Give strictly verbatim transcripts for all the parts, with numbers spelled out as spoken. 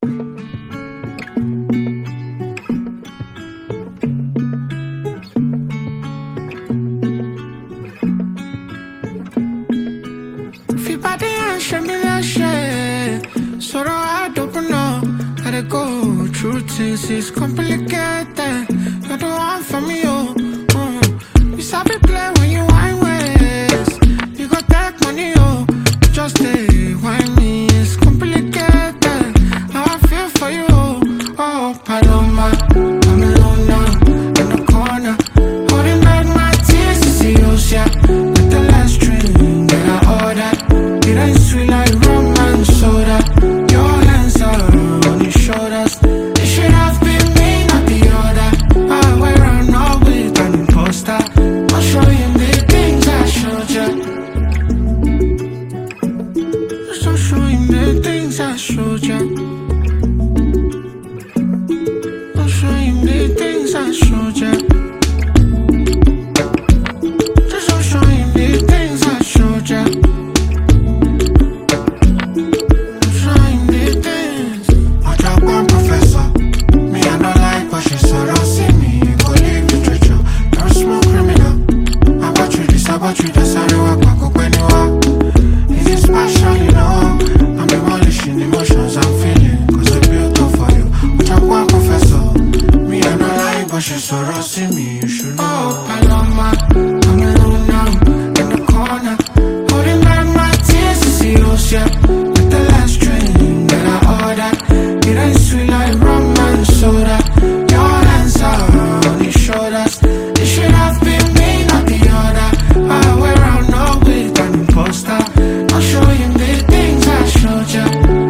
Feel body and show me that shit. So I don't know how to go through things. It's complicated. You're the one for me, oh. Uh. You sabi play when you wine ways. You got that money, oh. Just stay wine me. It's complicated. How I feel for you, oh. Oh, Paloma, I'm alone now in the corner, holding back my tears to see you, yeah. With the last drink that I ordered, it ain't sweet like rum and soda. Your hands are on your shoulders. It should have been me, not the other. I wear on all with an imposter. I'll show you the things I showed you. Just I'll show you the things I showed you. I'll show you the things I showed you. Just I'll show you the things I showed you. About you, that's how they walk back up when you walk. Is this passion, you know? I'm demolishing emotions I'm feeling, cause I built up for you. But I'm one professor. Me, I'm not lying, but she's so rusty me, you should know. Oh, Paloma, I'm alone now, in the corner, holding back my tears to see you, yeah. With the last drink that I ordered, it ain't sweet like rum and soda. Your hands are on your shoulders. It should have been me, not the other. I wear out no with an imposter. I'll show you the things I showed you.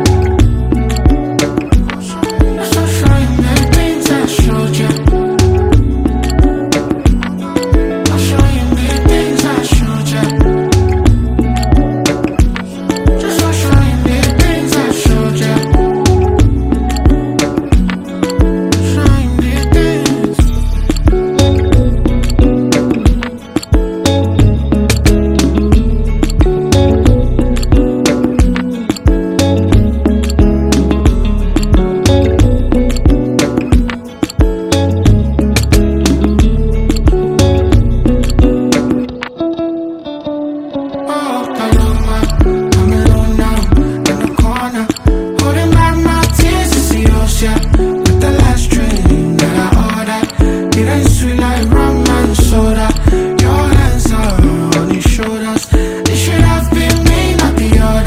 I'll show you the things I showed you. I'll show you the things I showed you. Just I'll show you the things I showed you. Show you the things.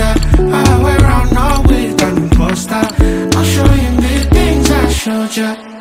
I'll show you the things I showed you.